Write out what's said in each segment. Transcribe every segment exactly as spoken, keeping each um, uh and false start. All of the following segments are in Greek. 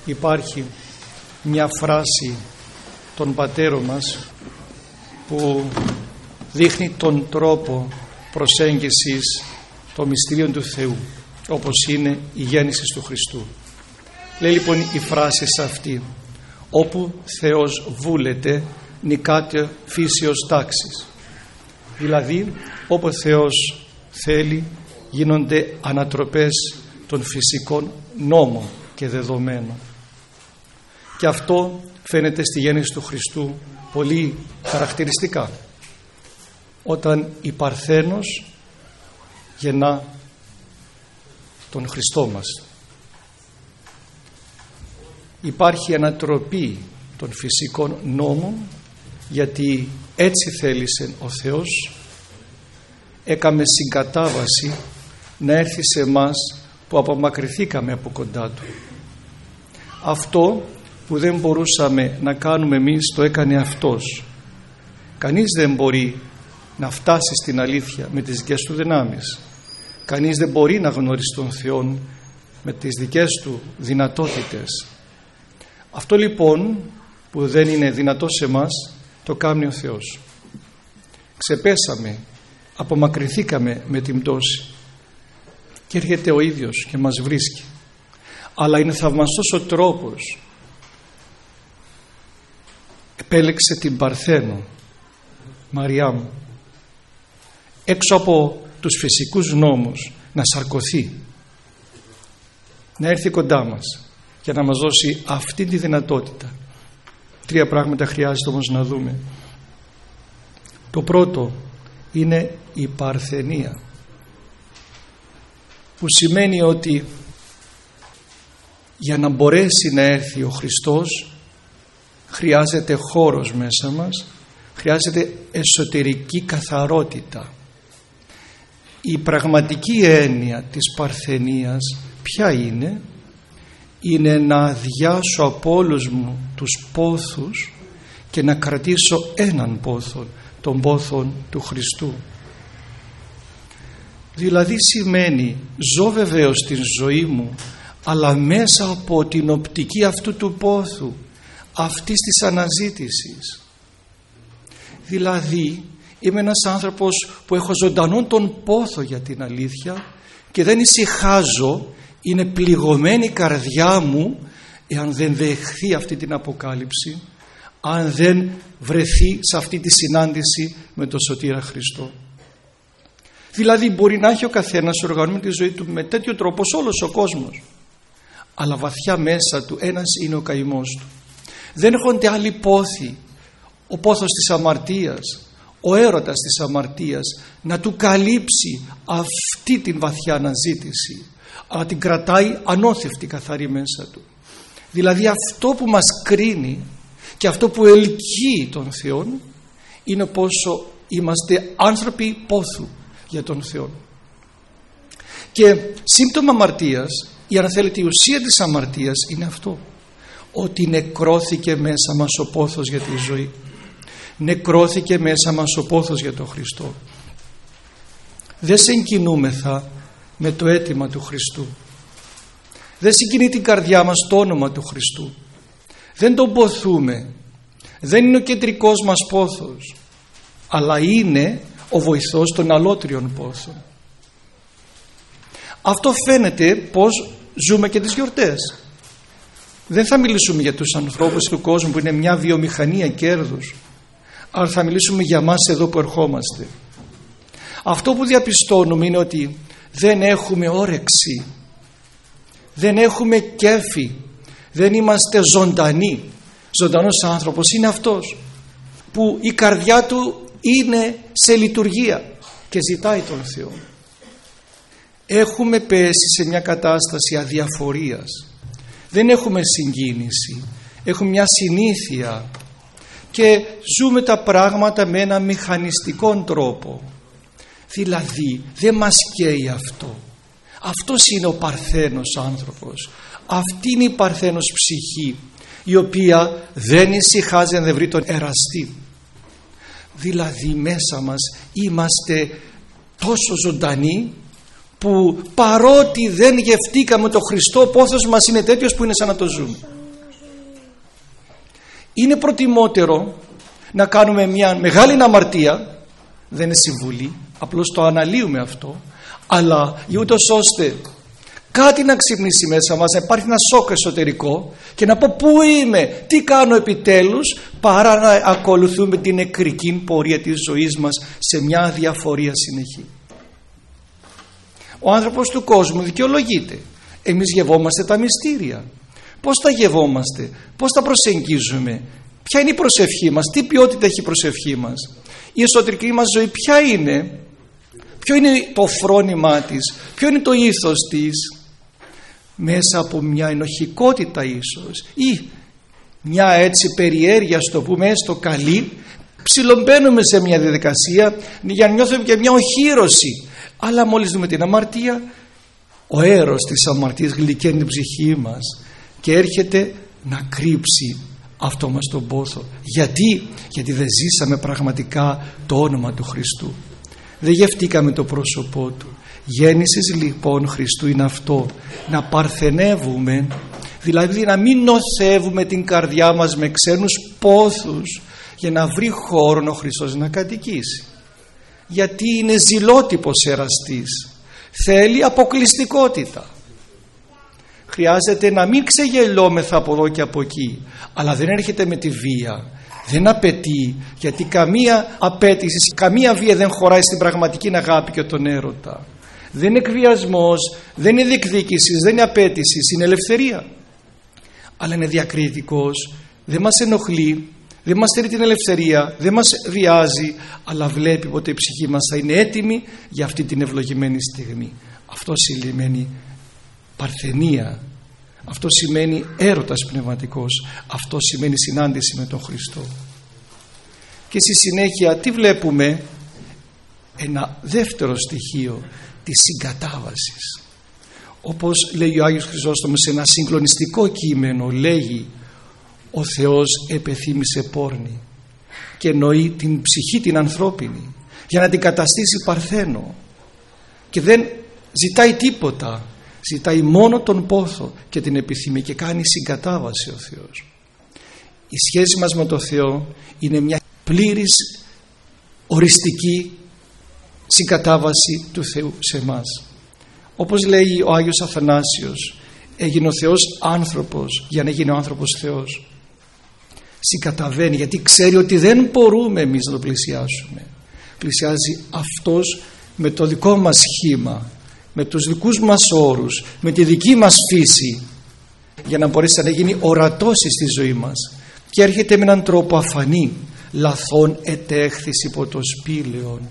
υπάρχει μια φράση των πατέρων μας που δείχνει τον τρόπο προσέγγισης των μυστηρίων του Θεού, όπως είναι η γέννηση του Χριστού. Λέει λοιπόν η φράση αυτή: όπου Θεός βούλεται νικάται φύσεως τάξης. Δηλαδή όπου ο Θεός θέλει γίνονται ανατροπές των φυσικών νόμων και δεδομένων. Και αυτό φαίνεται στη γέννηση του Χριστού πολύ χαρακτηριστικά, όταν η Παρθένος γεννά τον Χριστό μας. Υπάρχει ανατροπή των φυσικών νόμων, γιατί έτσι θέλησε ο Θεός, έκαμε συγκατάβαση να έρθει σε εμάς που απομακρυνθήκαμε από κοντά Του. Αυτό που δεν μπορούσαμε να κάνουμε εμείς το έκανε Αυτός. Κανείς δεν μπορεί να φτάσει στην αλήθεια με τις δικές του δυνάμεις. Κανείς δεν μπορεί να γνωρίσει τον Θεό με τις δικές του δυνατότητες. Αυτό λοιπόν που δεν είναι δυνατό σε εμάς το κάνει ο Θεός. Ξεπέσαμε, απομακρυνθήκαμε με την πτώση και έρχεται ο ίδιος και μας βρίσκει. Αλλά είναι θαυμαστός ο τρόπος. Επέλεξε την Παρθένο Μαριά μου, έξω από τους φυσικούς νόμους, να σαρκωθεί, να έρθει κοντά μας για να μας δώσει αυτή τη δυνατότητα. Τρία πράγματα χρειάζεται όμως να δούμε. Το πρώτο είναι η παρθενία, που σημαίνει ότι για να μπορέσει να έρθει ο Χριστός χρειάζεται χώρος μέσα μας, χρειάζεται εσωτερική καθαρότητα. Η πραγματική έννοια της παρθενίας ποια είναι? Είναι να αδειάσω από όλους μου τους πόθους και να κρατήσω έναν πόθο, τον πόθο του Χριστού. Δηλαδή σημαίνει ζω βεβαίως την ζωή μου, αλλά μέσα από την οπτική αυτού του πόθου, αυτής της αναζήτησης. Δηλαδή είμαι ένας άνθρωπος που έχω ζωντανόν τον πόθο για την αλήθεια και δεν ησυχάζω, είναι πληγωμένη η καρδιά μου εάν δεν δεχθεί αυτή την αποκάλυψη, αν δεν βρεθεί σε αυτή τη συνάντηση με τον Σωτήρα Χριστό. Δηλαδή μπορεί να έχει ο καθένας οργανωμένη τη ζωή του με τέτοιο τρόπο, όλος ο κόσμος, αλλά βαθιά μέσα του ένας είναι ο καημός του. Δεν έχονται άλλοι πόθοι, ο πόθος της αμαρτίας, ο έρωτας της αμαρτίας να του καλύψει αυτή την βαθιά αναζήτηση, αλλά την κρατάει ανώθευτη καθαρή μέσα του. Δηλαδή αυτό που μας κρίνει και αυτό που ελκύει τον Θεό είναι πόσο είμαστε άνθρωποι πόθου για τον Θεό. Και σύμπτωμα αμαρτίας, ή αν θέλετε η ουσία της αμαρτίας, είναι αυτό, ότι νεκρώθηκε μέσα μας ο πόθος για τη ζωή, νεκρώθηκε μέσα μας ο πόθος για τον Χριστό. Δεν συγκινούμεθα με το αίτημα του Χριστού, δεν συγκινεί την καρδιά μας το όνομα του Χριστού, δεν τον ποθούμε, δεν είναι ο κεντρικός μας πόθος, αλλά είναι ο βοηθός των αλότριων πόθων. Αυτό φαίνεται πως ζούμε και τις γιορτές. Δεν θα μιλήσουμε για τους ανθρώπους του κόσμου που είναι μια βιομηχανία κέρδους, αλλά θα μιλήσουμε για μας εδώ που ερχόμαστε. Αυτό που διαπιστώνουμε είναι ότι δεν έχουμε όρεξη, δεν έχουμε κέφι, δεν είμαστε ζωντανοί. Ζωντανός άνθρωπος είναι αυτός που η καρδιά του είναι σε λειτουργία και ζητάει τον Θεό. Έχουμε πέσει σε μια κατάσταση αδιαφορίας, δεν έχουμε συγκίνηση, έχουμε μια συνήθεια και ζούμε τα πράγματα με ένα μηχανιστικό τρόπο. Δηλαδή δεν μας καίει αυτό. Αυτός είναι ο παρθένος άνθρωπος, αυτή είναι η παρθένος ψυχή, η οποία δεν ησυχάζει αν δεν βρει τον εραστή. Δηλαδή μέσα μας είμαστε τόσο ζωντανοί που παρότι δεν γευτήκαμε το Χριστό, ο πόθος μας είναι τέτοιος που είναι σαν να το ζούμε. Είναι προτιμότερο να κάνουμε μια μεγάλη αμαρτία, δεν είναι συμβουλή, απλώς το αναλύουμε αυτό, αλλά ούτως ώστε κάτι να ξυπνήσει μέσα μας, να υπάρχει ένα σοκ εσωτερικό και να πω πού είμαι, τι κάνω επιτέλους, παρά να ακολουθούμε την νεκρική πορεία της ζωής μας σε μια αδιαφορία συνεχή. Ο άνθρωπος του κόσμου δικαιολογείται. Εμείς γευόμαστε τα μυστήρια. Πώς τα γευόμαστε, πώς τα προσεγγίζουμε, ποια είναι η προσευχή μας, τι ποιότητα έχει η προσευχή μας, η εσωτερική μας ζωή ποια είναι, ποιο είναι το φρόνημά της, ποιο είναι το ήθος της, μέσα από μια ενοχικότητα ίσως ή μια έτσι περιέργεια, στο πούμε έστω καλή, ψιλομπαίνουμε σε μια διαδικασία για να νιώθουμε και μια οχύρωση, αλλά μόλις δούμε την αμαρτία, ο αέρος της αμαρτίας γλυκαίνει την ψυχή μας και έρχεται να κρύψει αυτό μας τον πόθο. Γιατί? Γιατί δεν ζήσαμε πραγματικά το όνομα του Χριστού, δεν γευτήκαμε το πρόσωπό του. Γέννησης λοιπόν Χριστού είναι αυτό, να παρθενεύουμε, δηλαδή να μην νοθεύουμε την καρδιά μας με ξένους πόθους για να βρει χώρο ο Χριστός να κατοικήσει. Γιατί είναι ζηλότυπος εραστής, θέλει αποκλειστικότητα. Χρειάζεται να μην ξεγελόμεθα από εδώ και από εκεί, αλλά δεν έρχεται με τη βία, δεν απαιτεί, γιατί καμία απέτηση, καμία βία δεν χωράει στην πραγματική αγάπη και τον έρωτα. Δεν είναι εκβιασμός, δεν είναι διεκδίκηση, δεν είναι απέτηση, είναι ελευθερία. Αλλά είναι διακριτικός, δεν μας ενοχλεί, δεν μας στερεί την ελευθερία, δεν μας βιάζει, αλλά βλέπει ότι η ψυχή μας θα είναι έτοιμη για αυτή την ευλογημένη στιγμή. Αυτό σημαίνει παρθενία, αυτό σημαίνει έρωτας πνευματικός, αυτό σημαίνει συνάντηση με τον Χριστό. Και στη συνέχεια τι βλέπουμε? Ένα δεύτερο στοιχείο της συγκατάβασης. Όπως λέει ο Άγιος Χρυσόστομος σε ένα συγκλονιστικό κείμενο, λέγει ο Θεός επεθύμησε πόρνη και εννοεί την ψυχή την ανθρώπινη για να την καταστήσει παρθένο, και δεν ζητάει τίποτα, ζητάει μόνο τον πόθο και την επιθυμεί και κάνει συγκατάβαση ο Θεός. Η σχέση μας με τον Θεό είναι μια πλήρης οριστική συγκατάβαση του Θεού σε εμάς. Όπως λέει ο Άγιος Αθανάσιος, έγινε ο Θεός άνθρωπος για να γίνει ο άνθρωπος Θεός. Συγκαταβαίνει γιατί ξέρει ότι δεν μπορούμε εμείς να το πλησιάσουμε. Πλησιάζει αυτός με το δικό μας σχήμα, με τους δικούς μας όρους, με τη δική μας φύση, για να μπορέσει να γίνει ορατός στη ζωή μας, και έρχεται με έναν τρόπο αφανή, λαθών ετέχθης υπό το σπήλαιον,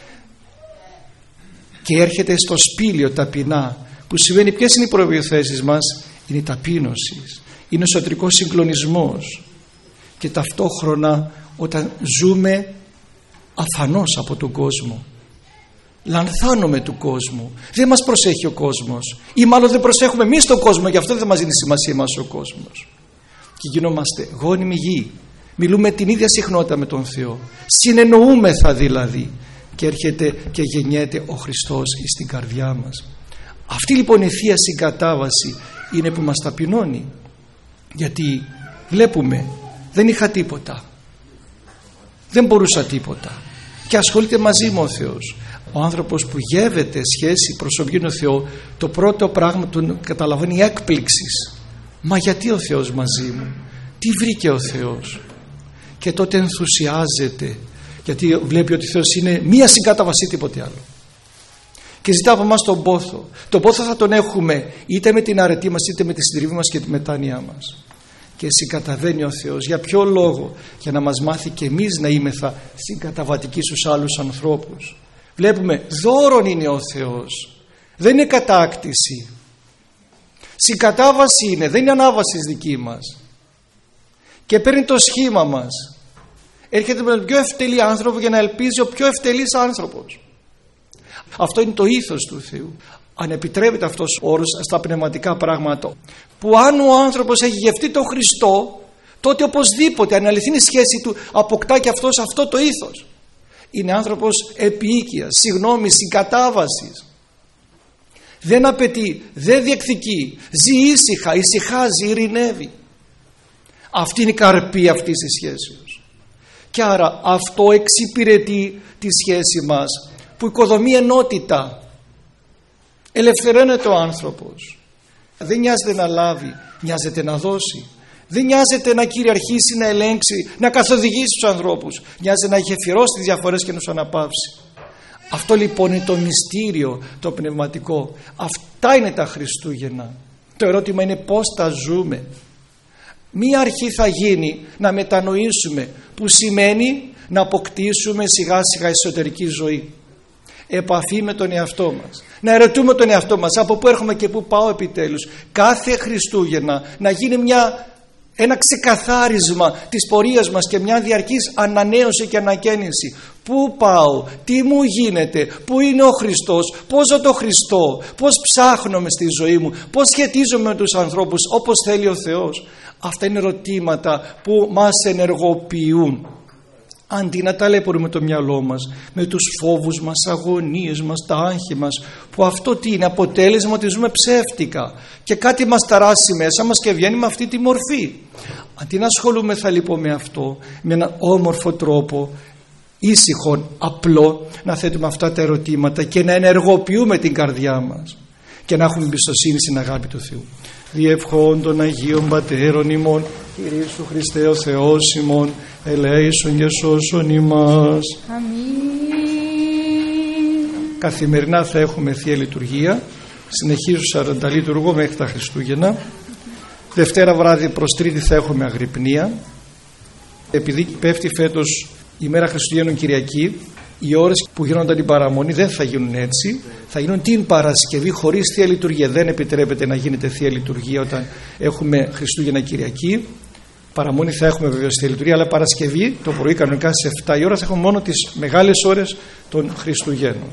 και έρχεται στο σπήλαιο ταπεινά, που σημαίνει ποιες είναι οι προϋποθέσεις μας? Είναι η ταπείνωση, είναι ο εσωτερικός συγκλονισμός, και ταυτόχρονα όταν ζούμε αφανώς από τον κόσμο, λανθάνουμε του κόσμου, δεν μας προσέχει ο κόσμος, ή μάλλον δεν προσέχουμε εμείς τον κόσμο, γι' αυτό δεν μας δίνει σημασία μας ο κόσμος, και γινόμαστε γόνιμοι γη, μιλούμε την ίδια συχνότητα με τον Θεό, συνεννοούμεθα δηλαδή, και έρχεται και γεννιέται ο Χριστός στην καρδιά μας. Αυτή λοιπόν η Θεία Συγκατάβαση είναι που μας ταπεινώνει, γιατί βλέπουμε δεν είχα τίποτα, δεν μπορούσα τίποτα, και ασχολείται μαζί μου ο Θεός. Ο άνθρωπος που γεύεται σχέση προσωπική με τον Θεό, το πρώτο πράγμα του καταλαβαίνει έκπληξης. Μα γιατί ο Θεός μαζί μου, τι βρήκε ο Θεός? Και τότε ενθουσιάζεται, γιατί βλέπει ότι ο Θεός είναι μία συγκατάβαση, τίποτε άλλο, και ζητά από εμάς τον πόθο. Τον πόθο θα τον έχουμε είτε με την αρετή μας, είτε με τη συντριβή μας και τη μετάνοιά μας, και συγκαταβαίνει ο Θεός. Για ποιο λόγο? Για να μας μάθει και εμείς να είμεθα συγκαταβατικοί στους άλλους ανθρώπους. Βλέπουμε δώρον είναι ο Θεός, δεν είναι κατάκτηση, συγκατάβαση είναι, δεν είναι ανάβαση δική μας, και παίρνει το σχήμα μας, έρχεται με τον πιο ευτελή άνθρωπο για να ελπίζει ο πιο ευτελής άνθρωπος. Αυτό είναι το ήθος του Θεού. Αν επιτρέπεται αυτός ο όρος στα πνευματικά πράγματα, που αν ο άνθρωπος έχει γευτεί τον Χριστό, τότε οπωσδήποτε αν αληθινή σχέση του αποκτά και αυτός αυτό το ήθος. Είναι άνθρωπος επίοικιας, συγγνώμης, συγκατάβασης. Δεν απαιτεί, δεν διεκδικεί, ζει ήσυχα, ησυχάζει, ειρηνεύει. Αυτή είναι η καρπή αυτής της σχέσεως. Και άρα αυτό εξυπηρετεί τη σχέση μας, που οικοδομεί ενότητα. Ελευθερώνεται ο άνθρωπος. Δεν νοιάζεται να λάβει, νοιάζεται να δώσει. Δεν νοιάζεται να κυριαρχήσει, να ελέγξει, να καθοδηγήσει τους ανθρώπους. Νοιάζεται να έχει εφηρώσει τις διαφορές και να τους αναπαύσει. Αυτό λοιπόν είναι το μυστήριο, το πνευματικό. Αυτά είναι τα Χριστούγεννα. Το ερώτημα είναι πώς τα ζούμε. Μία αρχή θα γίνει να μετανοήσουμε, που σημαίνει να αποκτήσουμε σιγά σιγά εσωτερική ζωή. Επαφή με τον εαυτό μας. Να ερωτούμε τον εαυτό μας, από πού έρχομαι και πού πάω επιτέλους. Κάθε Χριστούγεννα να γίνει μια, ένα ξεκαθάρισμα της πορείας μας και μια διαρκής ανανέωση και ανακαίνιση. Πού πάω, τι μου γίνεται, πού είναι ο Χριστός, πώς ζω το Χριστό, πώς ψάχνομαι στη ζωή μου, πώς σχετίζομαι με τους ανθρώπους όπως θέλει ο Θεός. Αυτά είναι ερωτήματα που μας ενεργοποιούν. Αντί να ταλαιπωρούμε το μυαλό μας με τους φόβους μας, αγωνίες μας, τα άγχη μας, που αυτό τι είναι, αποτέλεσμα ότι ζούμε ψεύτικα και κάτι μας ταράσει μέσα μας και βγαίνει με αυτή τη μορφή. Αντί να ασχολούμεθα λοιπόν με αυτό, με έναν όμορφο τρόπο, ήσυχο, απλό, να θέτουμε αυτά τα ερωτήματα και να ενεργοποιούμε την καρδιά μας και να έχουμε εμπιστοσύνη στην αγάπη του Θεού. Διευχών των Αγίων Πατέρων ημών, Κύριε Ιησού Χριστέ ο Θεός ημών, ελέησον και σώσον ημάς. Αμήν. Καθημερινά θα έχουμε Θεία Λειτουργία, συνεχίζω σαράντα λειτουργώ μέχρι τα Χριστούγεννα. Δευτέρα βράδυ προς Τρίτη θα έχουμε αγρυπνία. Επειδή πέφτει φέτος η μέρα Χριστουγέννων Κυριακή, οι ώρες που γίνονταν την παραμονή δεν θα γίνουν έτσι, θα γίνουν την Παρασκευή χωρίς Θεία Λειτουργία. Δεν επιτρέπεται να γίνεται Θεία Λειτουργία όταν έχουμε Χριστούγεννα Κυριακή. Παραμονή θα έχουμε βέβαια Θεία Λειτουργία, αλλά Παρασκευή το πρωί κανονικά στις εφτά η ώρα θα έχουμε μόνο τις μεγάλες ώρες των Χριστουγέννων.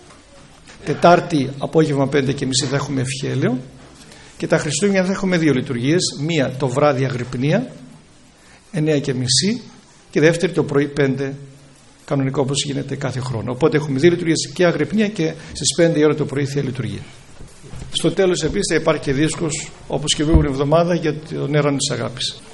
Τετάρτη απόγευμα πέντε και μισή θα έχουμε ευχέλαιο και τα Χριστούγεννα θα έχουμε δύο λειτουργίες. Μία το βράδυ αγρυπνία εννέα και μισή και δεύτερη το πρωί πέντε, κανονικό όπως γίνεται κάθε χρόνο. Οπότε έχουμε δύο λειτουργίες, και αγρυπνία και στις πέντε η ώρα το πρωί Θεία Λειτουργία. Στο τέλος επίσης θα υπάρχει και δίσκος όπως και προηγούμενη εβδομάδα για τον έρανο της αγάπης.